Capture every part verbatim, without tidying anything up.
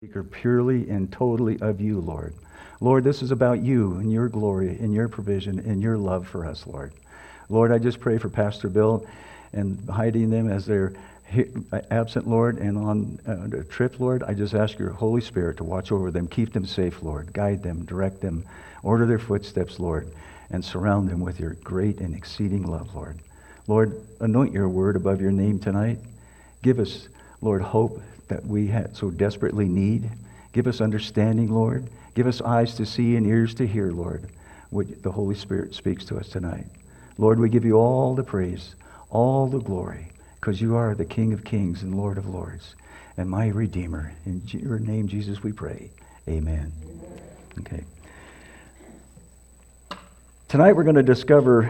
speaker purely and totally of you, Lord. Lord, this is about you and your glory and your provision and your love for us, Lord. Lord, I just pray for Pastor Bill and Heidi and them as they're absent, Lord, and on uh, a trip, Lord. I just ask your Holy Spirit to watch over them, keep them safe, Lord. Guide them, direct them, order their footsteps, Lord, and surround them with your great and exceeding love, Lord. Lord, anoint your word above your name tonight. Give us, Lord, hope that we had so desperately need. Give us understanding, Lord. Give us eyes to see and ears to hear, Lord, what the Holy Spirit speaks to us tonight. Lord, we give you all the praise, all the glory, because you are the King of kings and Lord of lords, and my Redeemer. In your name, Jesus, we pray. Amen. Amen. Okay. Tonight we're going to discover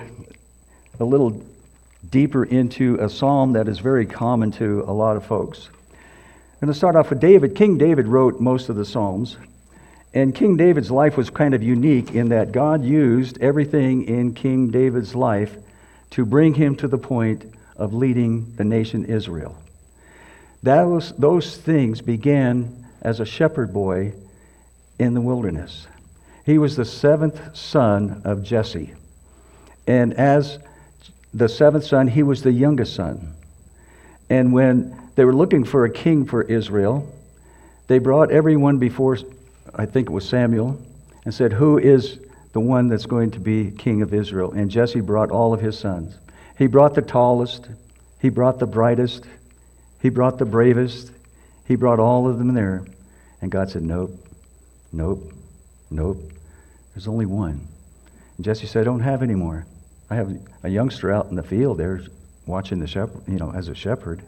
a little deeper into a psalm that is very common to a lot of folks. I'm going to start off with David. King David wrote most of the Psalms. And King David's life was kind of unique in that God used everything in King David's life to bring him to the point of leading the nation Israel. That was, those things began as a shepherd boy in the wilderness. He was the seventh son of Jesse. And as the seventh son, he was the youngest son. And when they were looking for a king for Israel, they brought everyone before, I think it was Samuel, and said, who is the one that's going to be king of Israel? And Jesse brought all of his sons. He brought the tallest, he brought the brightest, he brought the bravest, he brought all of them there. And God said, nope, nope, nope, there's only one. And Jesse said, I don't have any more. I have a youngster out in the field there watching the shepherd, you know, as a shepherd.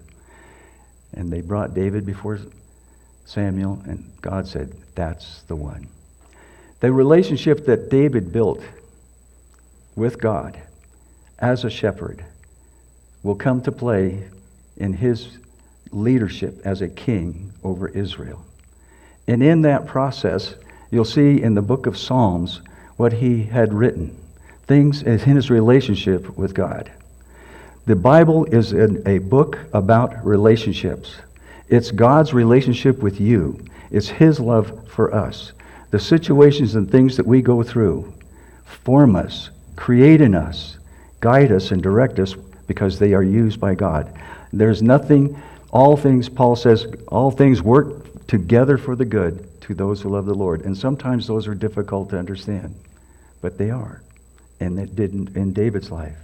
And they brought David before Samuel, and God said, that's the one. The relationship that David built with God as a shepherd will come to play in his leadership as a king over Israel. And in that process, you'll see in the book of Psalms what he had written, things in his relationship with God. The Bible is a, a book about relationships. It's God's relationship with you. It's his love for us. The situations and things that we go through form us, create in us, guide us, and direct us because they are used by God. There's nothing, all things, Paul says, all things work together for the good to those who love the Lord. And sometimes those are difficult to understand, but they are. And it didn't in David's life.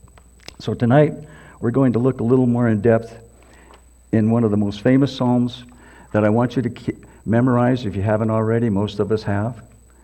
So tonight, we're going to look a little more in depth in one of the most famous Psalms that I want you to keep, memorize if you haven't already. Most of us have.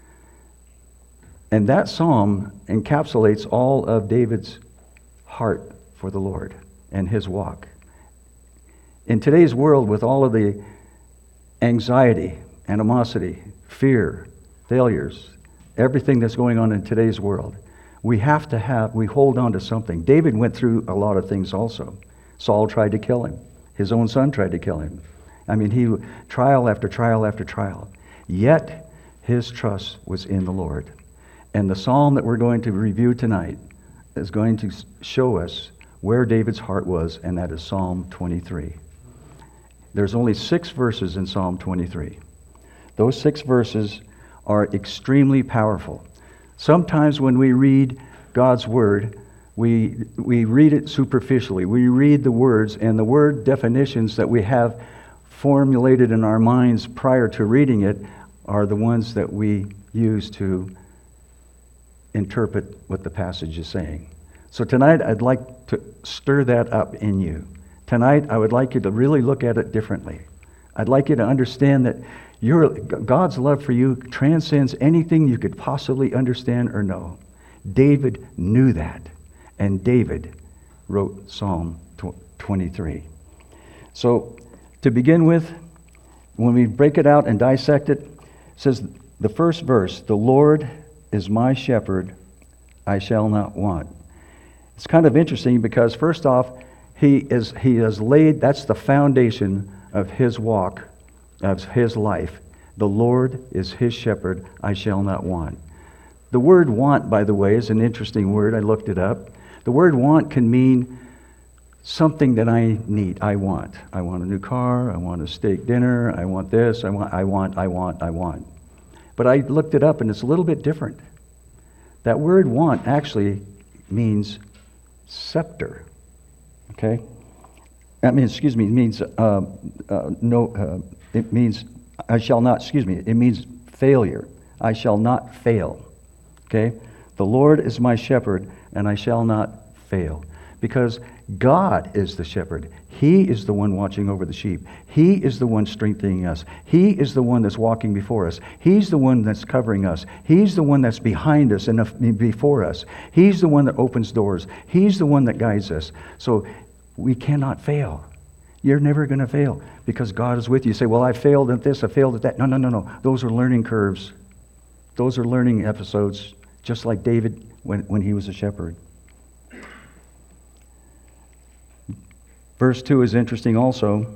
And that Psalm encapsulates all of David's heart for the Lord and his walk. In today's world, with all of the anxiety, animosity, fear, failures, everything that's going on in today's world, we have to have, we hold on to something. David went through a lot of things also. Saul tried to kill him. His own son tried to kill him. I mean, he trial after trial after trial. Yet, his trust was in the Lord. And the psalm that we're going to review tonight is going to show us where David's heart was, and that is Psalm twenty-three. There's only six verses in Psalm twenty-three. Those six verses are extremely powerful. Sometimes when we read God's Word, we we read it superficially. We read the words, and the word definitions that we have formulated in our minds prior to reading it are the ones that we use to interpret what the passage is saying. So tonight I'd like to stir that up in you. Tonight I would like you to really look at it differently. I'd like you to understand that Your, God's love for you transcends anything you could possibly understand or know. David knew that, and David wrote Psalm twenty-three. So, to begin with, when we break it out and dissect it, it says the first verse, the Lord is my shepherd, I shall not want. It's kind of interesting because first off, he is he has laid, that's the foundation of his walk, of his life. The Lord is his shepherd, I shall not want. The word want, by the way, is an interesting word. I looked it up. The word want can mean something that I need, I want. I want a new car, I want a steak dinner, I want this, I want, I want, I want, I want. But I looked it up and it's a little bit different. That word want actually means scepter, okay? That means, excuse me, it means, uh, uh, no, uh, it means, I shall not, excuse me, it means failure. I shall not fail, okay? The Lord is my shepherd and I shall not fail. Because God is the shepherd. He is the one watching over the sheep. He is the one strengthening us. He is the one that's walking before us. He's the one that's covering us. He's the one that's behind us and before us. He's the one that opens doors. He's the one that guides us. So we cannot fail. You're never going to fail because God is with you. You say, well, I failed at this, I failed at that. No, no, no, no. Those are learning curves. Those are learning episodes, just like David when, when he was a shepherd. Verse two is interesting also. It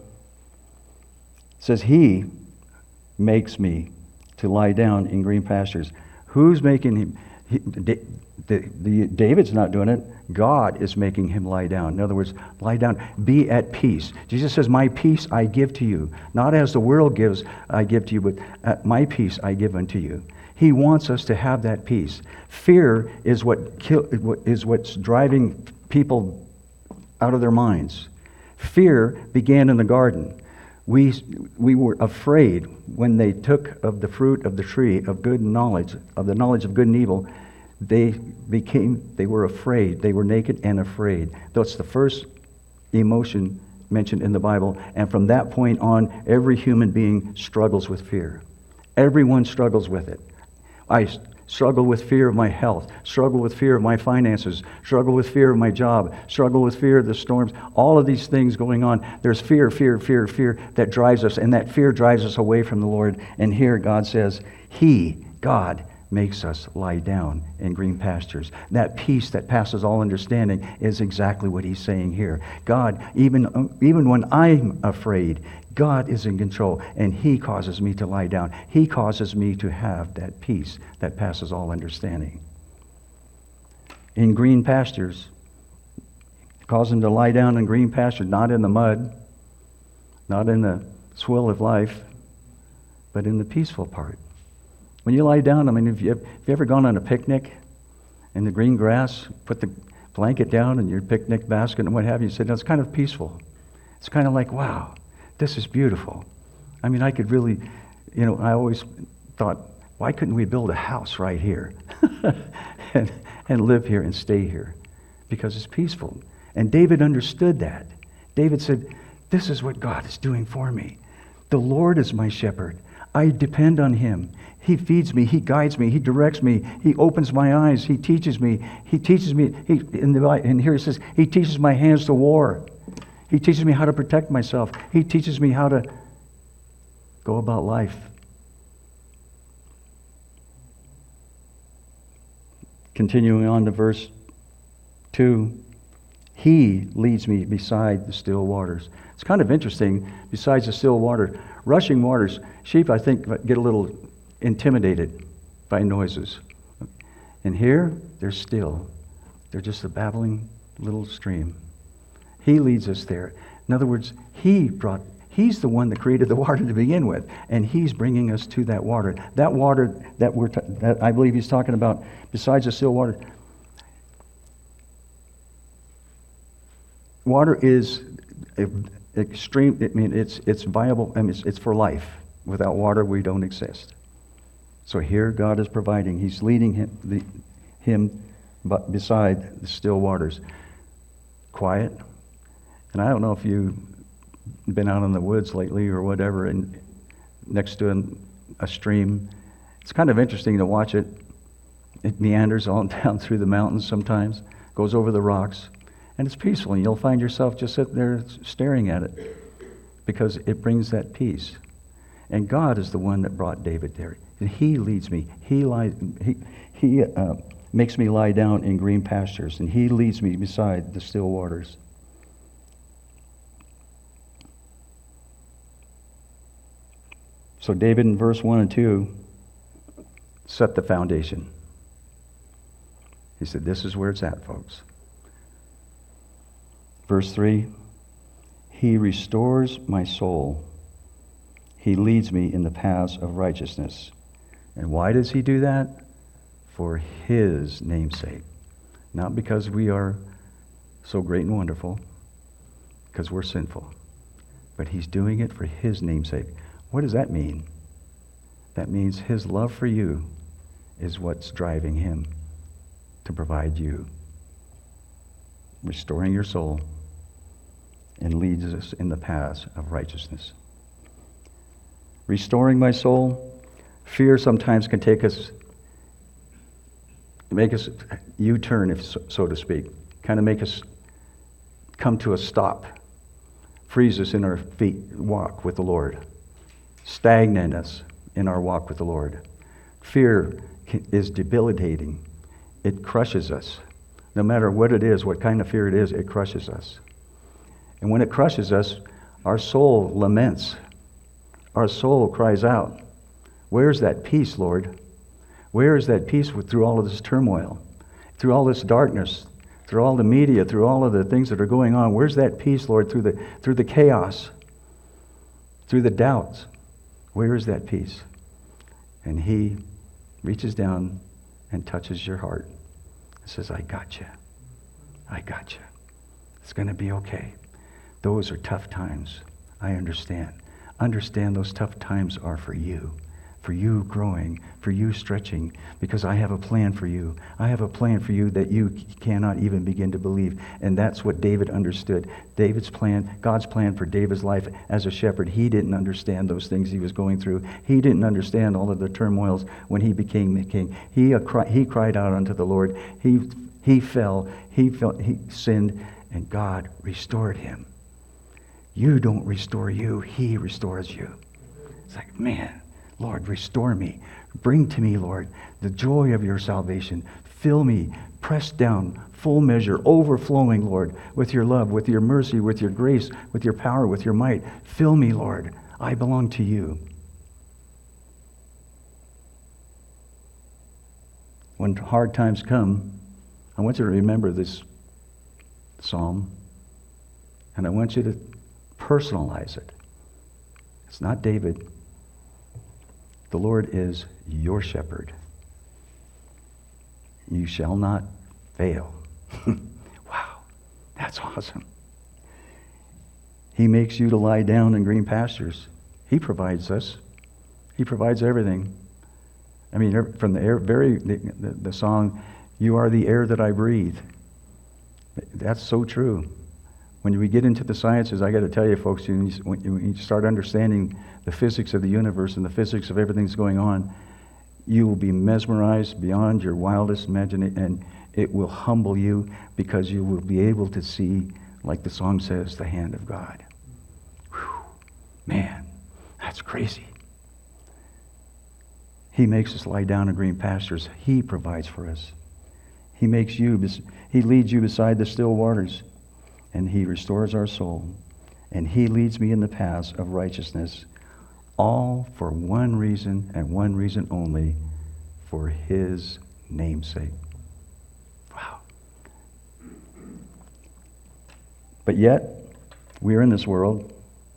says, He makes me to lie down in green pastures. Who's making him? He, the, the, the, David's not doing it. God is making him lie down. In other words, lie down. Be at peace. Jesus says, my peace I give to you. Not as the world gives, I give to you, but uh, my peace I give unto you. He wants us to have that peace. Fear is what kill, is what's driving people out of their minds. Fear began in the garden. We, we were afraid when they took of the fruit of the tree of good knowledge, of the knowledge of good and evil. They became, they were afraid. They were naked and afraid. That's the first emotion mentioned in the Bible. And from that point on, every human being struggles with fear. Everyone struggles with it. I struggle with fear of my health, struggle with fear of my finances, struggle with fear of my job, struggle with fear of the storms, all of these things going on. There's fear, fear, fear, fear that drives us, and that fear drives us away from the Lord. And here God says, He, God, makes us lie down in green pastures. That peace that passes all understanding is exactly what He's saying here. God, even, even when I'm afraid, God is in control, and He causes me to lie down. He causes me to have that peace that passes all understanding. In green pastures, cause them to lie down in green pastures, not in the mud, not in the swill of life, but in the peaceful part. When you lie down, I mean, have you, have you ever gone on a picnic in the green grass, put the blanket down in your picnic basket and what have you, you said, no, it's kind of peaceful. It's kind of like, wow, this is beautiful. I mean, I could really, you know, I always thought, why couldn't we build a house right here and, and live here and stay here? Because it's peaceful. And David understood that. David said, this is what God is doing for me. The Lord is my shepherd. I depend on Him. He feeds me. He guides me. He directs me. He opens my eyes. He teaches me. He teaches me. He, in the, and here it says, He teaches my hands to war. He teaches me how to protect myself. He teaches me how to go about life. Continuing on to verse two, He leads me beside the still waters. It's kind of interesting, besides the still water, rushing waters, sheep, I think, get a little intimidated by noises. And here, they're still. They're just a babbling little stream. He leads us there. In other words, He brought, He's the one that created the water to begin with, and He's bringing us to that water. That water that we're, t- that I believe He's talking about, besides the still water, water is extreme. I mean, it's it's viable. I mean, it's, it's for life. Without water, we don't exist. So here, God is providing. He's leading him, the, him, but beside the still waters, quiet. And I don't know if you've been out in the woods lately or whatever, and next to an, a stream. It's kind of interesting to watch it. It meanders all down through the mountains sometimes, goes over the rocks, and it's peaceful. And you'll find yourself just sitting there staring at it because it brings that peace. And God is the one that brought David there. And He leads me. He lies. He he uh, makes me lie down in green pastures, and He leads me beside the still waters. So David in verse one and two set the foundation. He said, this is where it's at, folks. Verse three, He restores my soul. He leads me in the paths of righteousness. And why does he do that? For his name's sake. Not because we are so great and wonderful, because we're sinful. But he's doing it for his name's sake. What does that mean? That means his love for you is what's driving him to provide you, restoring your soul, and leads us in the paths of righteousness. Restoring my soul, fear sometimes can take us, make us U-turn, if so, so to speak, kind of make us come to a stop, freeze us in our feet walk with the Lord, stagnate us in our walk with the Lord. Fear is debilitating. It crushes us. No matter what it is, what kind of fear it is, it crushes us. And when it crushes us, our soul laments. Our soul cries out, where's that peace, Lord? Where is that peace with, through all of this turmoil, through all this darkness, through all the media, through all of the things that are going on? Where's that peace, Lord, through the, through the chaos, through the doubts? Where is that peace? And he reaches down and touches your heart and says, I got you. I got you. It's going to be okay. Those are tough times. I understand. Understand those tough times are for you. For you growing, for you stretching, because I have a plan for you. I have a plan for you that you cannot even begin to believe. And that's what David understood. David's plan, God's plan for David's life as a shepherd, he didn't understand those things he was going through. He didn't understand all of the turmoils when he became the king. He, he cried out unto the Lord. He, he fell, he fell, he sinned, and God restored him. You don't restore you, he restores you. It's like, man, Lord, restore me. Bring to me, Lord, the joy of your salvation. Fill me, pressed down, full measure, overflowing, Lord, with your love, with your mercy, with your grace, with your power, with your might. Fill me, Lord. I belong to you. When hard times come, I want you to remember this psalm, and I want you to personalize it. It's not David. The Lord is your shepherd. You shall not fail. Wow, that's awesome. He makes you to lie down in green pastures. He provides us. He provides everything. I mean, from the air, very the, the, the song, "You are the air that I breathe." That's so true. When we get into the sciences, I got to tell you, folks, you, when you start understanding the physics of the universe and the physics of everything that's going on, you will be mesmerized beyond your wildest imagination, and it will humble you because you will be able to see, like the song says, the hand of God. Whew. Man, that's crazy. He makes us lie down in green pastures. He provides for us. He makes you, he leads you beside the still waters. And he restores our soul. And he leads me in the paths of righteousness. All for one reason and one reason only, for his name's sake. Wow. But yet, we are in this world.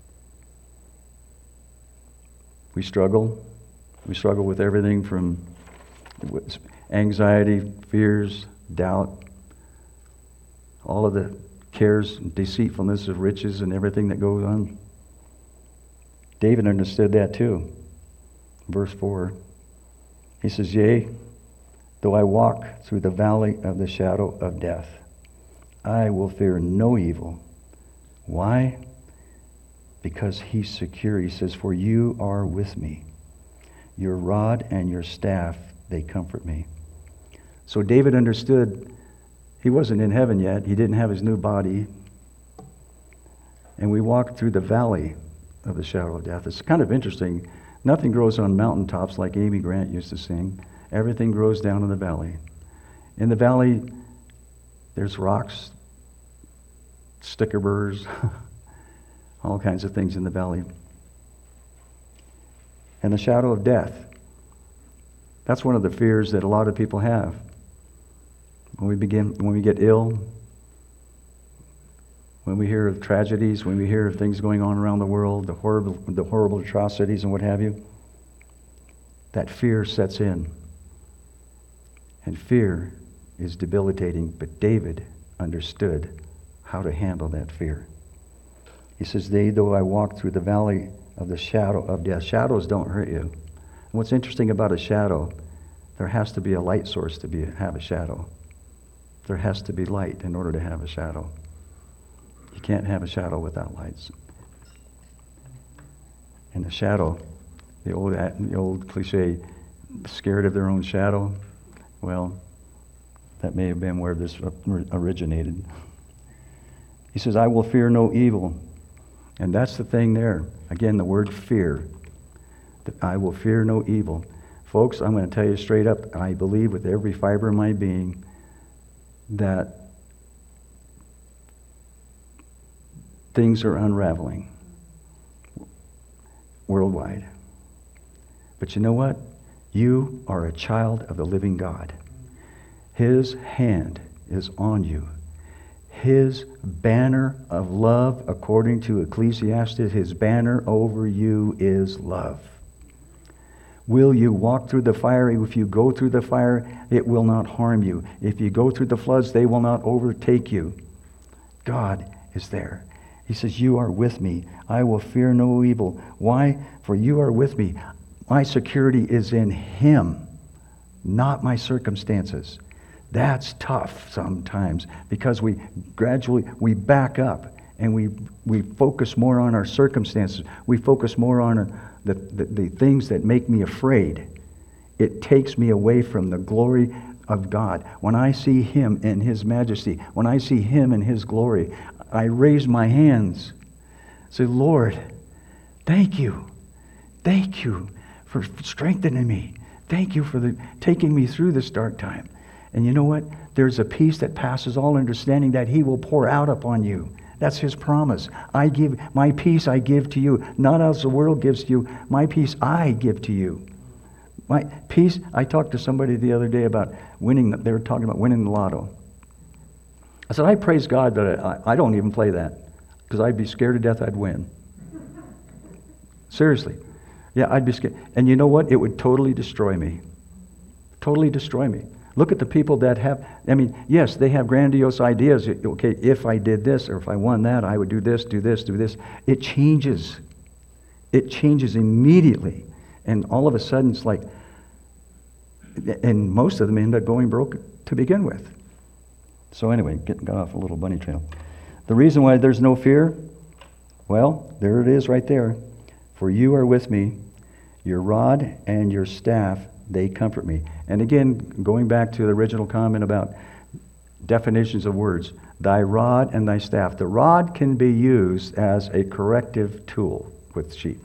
We struggle. We struggle with everything from anxiety, fears, doubt, all of the cares and deceitfulness of riches and everything that goes on. David understood that too. Verse four, he says, "Yea, though I walk through the valley of the shadow of death, I will fear no evil." Why? Because he's secure. He says, "For you are with me. Your rod and your staff, they comfort me." So David understood he wasn't in heaven yet. He didn't have his new body. And we walked through the valley of the shadow of death. It's kind of interesting. Nothing grows on mountaintops like Amy Grant used to sing. Everything grows down in the valley. In the valley, there's rocks, sticker burrs, all kinds of things in the valley. And the shadow of death. That's one of the fears that a lot of people have. When we begin, when we get ill, when we hear of tragedies, when we hear of things going on around the world, the horrible, the horrible atrocities and what have you, that fear sets in. And fear is debilitating, but David understood how to handle that fear. He says, "Yea, though I walk through the valley of the shadow of death." Shadows don't hurt you. And what's interesting about a shadow, there has to be a light source to be have a shadow. There has to be light in order to have a shadow. You can't have a shadow without lights. And the shadow, the old the old cliche, scared of their own shadow, well, that may have been where this originated. He says, "I will fear no evil." And that's the thing there. Again, the word fear. I will fear no evil. Folks, I'm going to tell you straight up, I believe with every fiber of my being that things are unraveling worldwide. But you know what? You are a child of the living God. His hand is on you. His banner of love, according to Ecclesiastes, his banner over you is love. Will you walk through the fire? If you go through the fire, it will not harm you. If you go through the floods, they will not overtake you. God is there. He says, "You are with me. I will fear no evil." Why? For you are with me. My security is in Him, not my circumstances. That's tough sometimes because we gradually, we back up and we we focus more on our circumstances. We focus more on the, the, the things that make me afraid. It takes me away from the glory of God. When I see Him in His majesty, when I see Him in His glory, I raise my hands. Say, "Lord, thank you. Thank you for strengthening me. Thank you for the, taking me through this dark time." And you know what? There's a peace that passes all understanding that He will pour out upon you. That's His promise. I give my peace I give to you, not as the world gives to you. My peace I give to you. My peace, I talked to somebody the other day about winning, they were talking about winning the lotto. I said, I praise God that I, I don't even play that, because I'd be scared to death I'd win. Seriously. Yeah, I'd be scared. And you know what? It would totally destroy me. Totally destroy me. Look at the people that have, I mean, yes, they have grandiose ideas. Okay, if I did this or if I won that, I would do this, do this, do this. It changes. It changes immediately. And all of a sudden it's like, and most of them end up going broke to begin with. So anyway, get, got off a little bunny trail. The reason why there's no fear, well, there it is right there. "For you are with me, your rod and your staff, they comfort me." And again, going back to the original comment about definitions of words, thy rod and thy staff. The rod can be used as a corrective tool with sheep.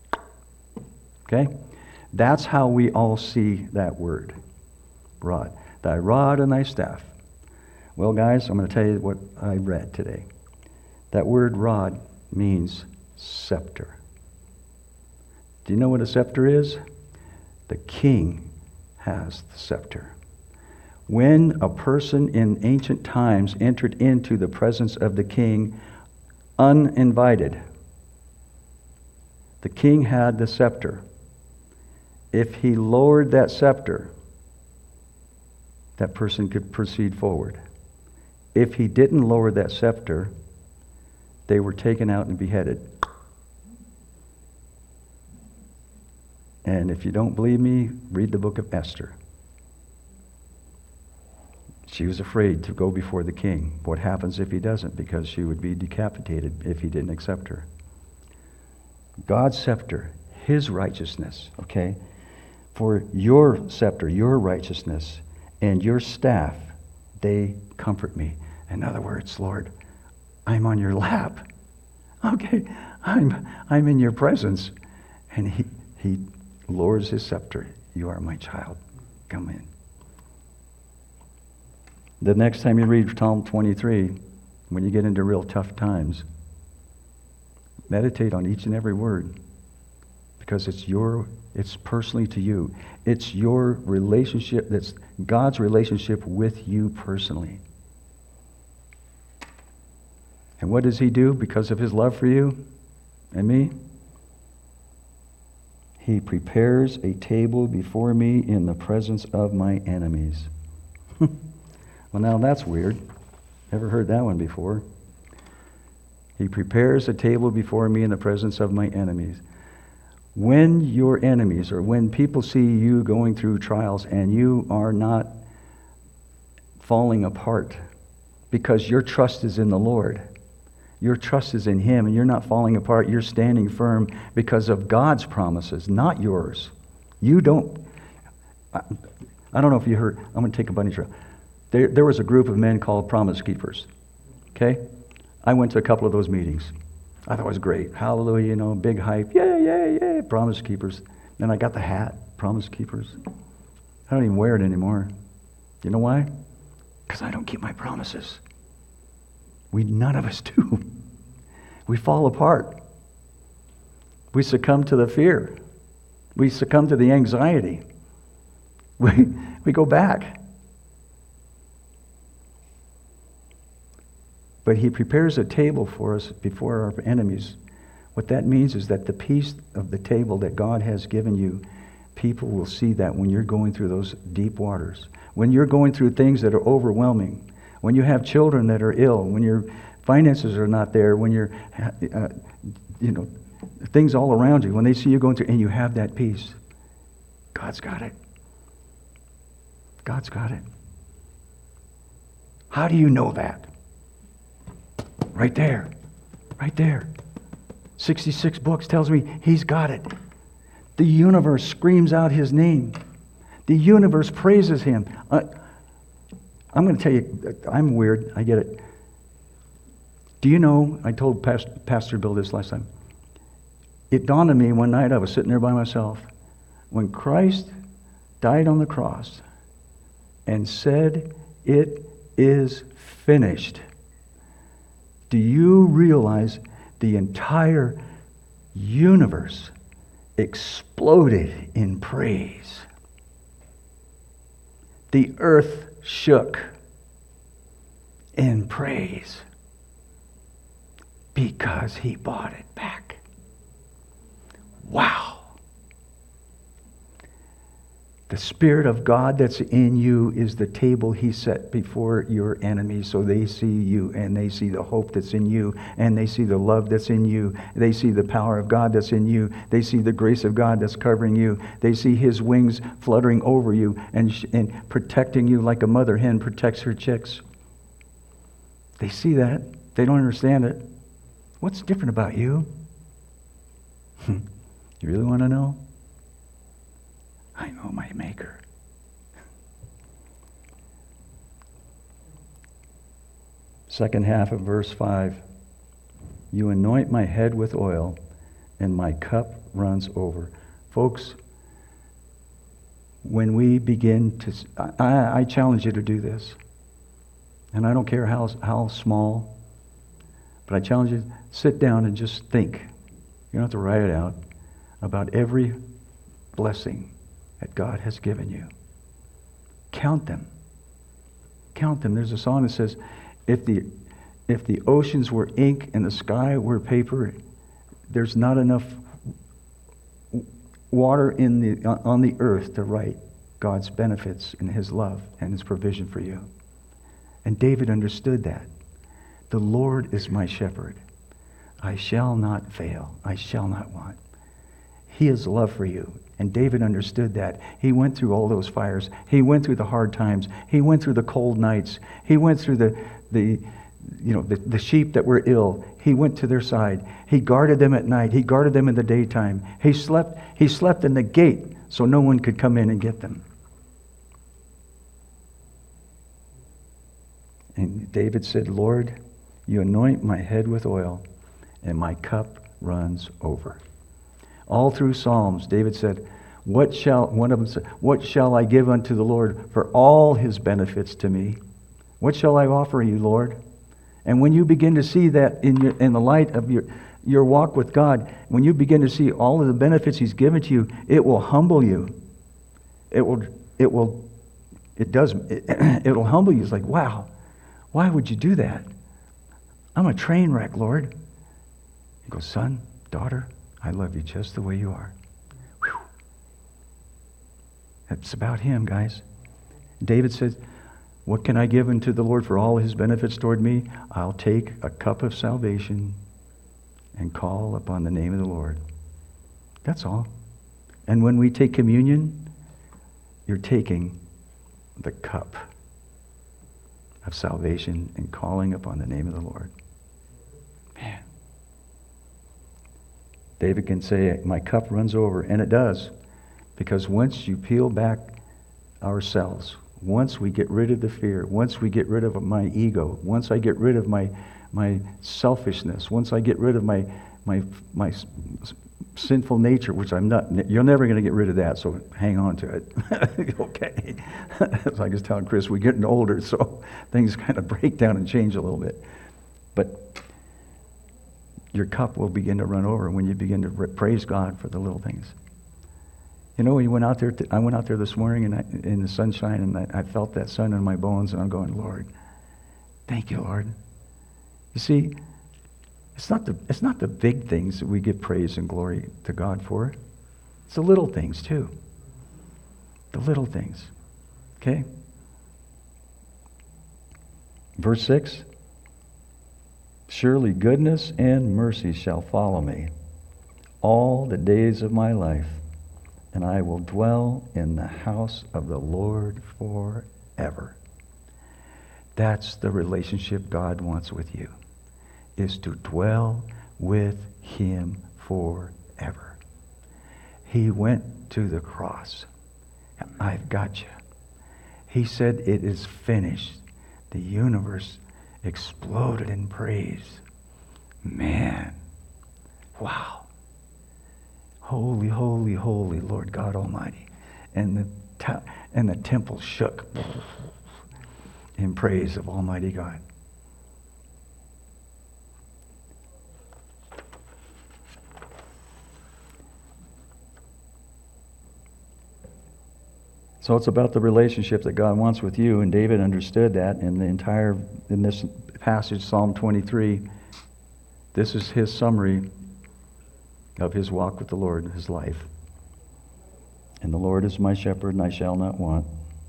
Okay? That's how we all see that word, rod. Thy rod and thy staff. Well, guys, I'm going to tell you what I read today. That word rod means scepter. Do you know what a scepter is? The king has the scepter. When a person in ancient times entered into the presence of the king uninvited, the king had the scepter. If he lowered that scepter, that person could proceed forward. If he didn't lower that scepter, they were taken out and beheaded. And if you don't believe me, read the book of Esther. She was afraid to go before the king. What happens if he doesn't? Because she would be decapitated if he didn't accept her. God's scepter, His righteousness, okay? For your scepter, your righteousness, and your staff, they comfort me. In other words, Lord, I'm on your lap. Okay, I'm I'm in your presence. And he he lowers his scepter. You are my child. Come in. The next time you read Psalm twenty-three, when you get into real tough times, meditate on each and every word, because it's your, it's personally to you. It's your relationship, that's God's relationship with you personally. And what does he do because of his love for you and me? He prepares a table before me in the presence of my enemies. Well, now that's weird. Never heard that one before. He prepares a table before me in the presence of my enemies. When your enemies, or when people see you going through trials and you are not falling apart because your trust is in the Lord, your trust is in Him, and you're not falling apart, you're standing firm because of God's promises, not yours. You don't, I, I don't know if you heard, I'm going to take a bunny trail. There, there was a group of men called Promise Keepers, okay? I went to a couple of those meetings. I thought it was great. Hallelujah, you know, big hype. Yeah, yeah, yeah, Promise Keepers. Then I got the hat, Promise Keepers. I don't even wear it anymore. You know why? Because I don't keep my promises. We, none of us do. We fall apart. We succumb to the fear. We succumb to the anxiety. We, we go back. But He prepares a table for us before our enemies. What that means is that the piece of the table that God has given you, people will see that when you're going through those deep waters. When you're going through things that are overwhelming. When you have children that are ill. When your finances are not there. When you're, uh, you know, things all around you. When they see you going through, and you have that peace. God's got it. God's got it. How do you know that? Right there. Right there. sixty-six books tells me He's got it. The universe screams out His name. The universe praises Him. Uh, I'm going to tell you, I'm weird. I get it. Do you know, I told Pastor, Pastor Bill this last time. It dawned on me one night, I was sitting there by myself. When Christ died on the cross and said, "It is finished." Do you realize the entire universe exploded in praise? The earth shook in praise because He bought it back. Wow. The Spirit of God that's in you is the table He set before your enemies, so they see you and they see the hope that's in you, and they see the love that's in you. They see the power of God that's in you. They see the grace of God that's covering you. They see His wings fluttering over you and, and protecting you like a mother hen protects her chicks. They see that. They don't understand it. What's different about you? You really want to know? I know my Maker. Second half of verse five. You anoint my head with oil, and my cup runs over. Folks, when we begin to... I, I challenge you to do this. And I don't care how, how small, but I challenge you, sit down and just think. You don't have to write it out. About every blessing that God has given you. Count them. Count them. There's a song that says, if the if the oceans were ink and the sky were paper, there's not enough water in the on the earth to write God's benefits and His love and His provision for you. And David understood that. The Lord is my shepherd. I shall not fail. I shall not want. He has love for you. And David understood that. He went through all those fires. He went through the hard times. He went through the cold nights. He went through the, the you know, the, the sheep that were ill. He went to their side. He guarded them at night. He guarded them in the daytime. He slept, he slept in the gate so no one could come in and get them. And David said, Lord, you anoint my head with oil, and my cup runs over. All through Psalms, David said, What shall one of them said, what shall I give unto the Lord for all His benefits to me? What shall I offer you, Lord? And when you begin to see that in your, in the light of your, your walk with God, when you begin to see all of the benefits He's given to you, it will humble you. It will, it will, it does, it, it'll humble you. It's like, wow, why would you do that? I'm a train wreck, Lord. He goes, son, daughter, I love you just the way you are. Whew. It's about him, guys. David says, what can I give unto the Lord for all his benefits toward me? I'll take a cup of salvation and call upon the name of the Lord. That's all. And when we take communion, you're taking the cup of salvation and calling upon the name of the Lord. Man. David can say, my cup runs over, and it does. Because once you peel back ourselves, once we get rid of the fear, once we get rid of my ego, once I get rid of my my selfishness, once I get rid of my my my sinful nature, which I'm not, you're never going to get rid of that, so hang on to it. Okay. As I was telling Chris, we're getting older, so things kind of break down and change a little bit. But your cup will begin to run over when you begin to praise God for the little things. You know, we went out there. To, I went out there this morning and I, in the sunshine, and I, I felt that sun in my bones, and I'm going, Lord, thank you, Lord. You see, it's not the it's not the big things that we give praise and glory to God for. It's the little things too. The little things. Okay. Verse six. Surely goodness and mercy shall follow me all the days of my life, and I will dwell in the house of the Lord forever. That's the relationship God wants with you, is to dwell with him forever. He went to the cross. I've got you. He said, it is finished. The universe exploded in praise. Man. Wow. Holy, holy, holy Lord God Almighty. And the te- and the temple shook in praise of Almighty God. So it's about the relationship that God wants with you, and David understood that in the entire, in this passage, Psalm twenty-three. This is his summary of his walk with the Lord, his life. And the Lord is my shepherd, and I shall not want.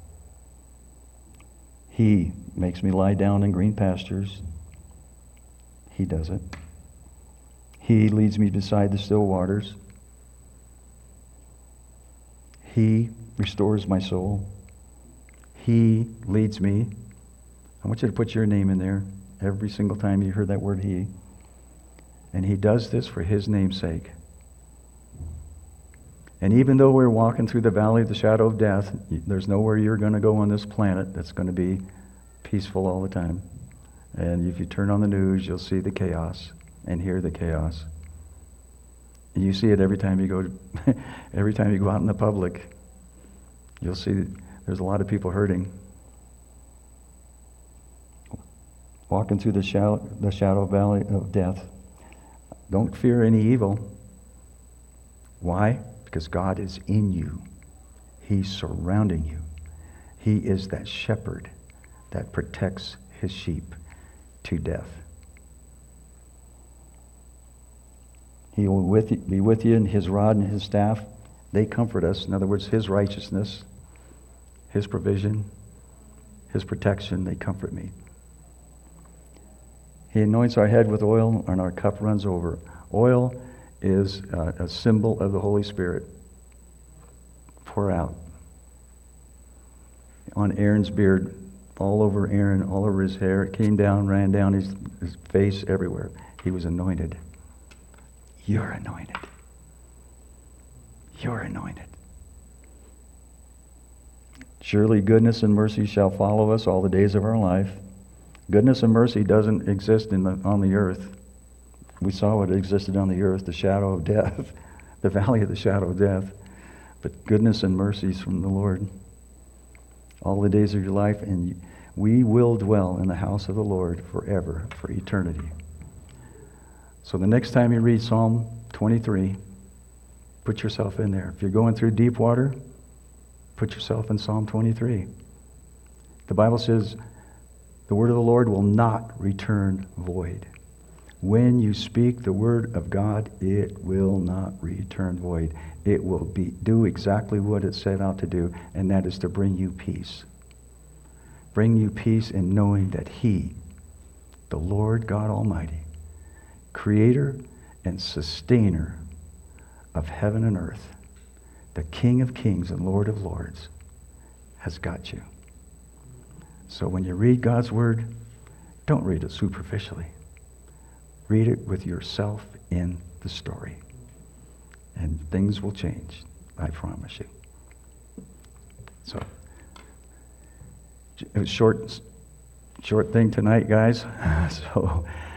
He makes me lie down in green pastures. He does it. He leads me beside the still waters. He restores my soul. He leads me. I want you to put your name in there every single time you heard that word he. And he does this for his name's sake. And even though we're walking through the valley of the shadow of death, there's nowhere you're going to go on this planet that's going to be peaceful all the time. And if you turn on the news, you'll see the chaos and hear the chaos. And you see it every time you go to, every time you go out in the public. You'll see there's a lot of people hurting. Walking through the shadow, the shadow valley of death. Don't fear any evil. Why? Because God is in you. He's surrounding you. He is that shepherd that protects his sheep to death. He will with you, be with you, and his rod and his staff, they comfort us. In other words, his righteousness, his provision, his protection, they comfort me. He anoints our head with oil, and our cup runs over. Oil is uh, a symbol of the Holy Spirit. Pour out. On Aaron's beard, all over Aaron, all over his hair. It came down, ran down his, his face, everywhere. He was anointed. You're anointed. You're anointed. Surely goodness and mercy shall follow us all the days of our life. Goodness and mercy doesn't exist in the, on the earth. We saw what existed on the earth, the shadow of death, the valley of the shadow of death. But goodness and mercy is from the Lord all the days of your life, and we will dwell in the house of the Lord forever, for eternity. So the next time you read Psalm twenty-three, put yourself in there. If you're going through deep water, put yourself in Psalm twenty-three. The Bible says, The word of the Lord will not return void. When you speak the word of God, it will not return void. It will be do exactly what it set out to do, and that is to bring you peace. Bring you peace in knowing that He, the Lord God Almighty, creator and sustainer of heaven and earth, the King of kings and Lord of lords, has got you. So when you read God's word, don't read it superficially. Read it with yourself in the story. And things will change, I promise you. So, it was short, short thing tonight, guys. So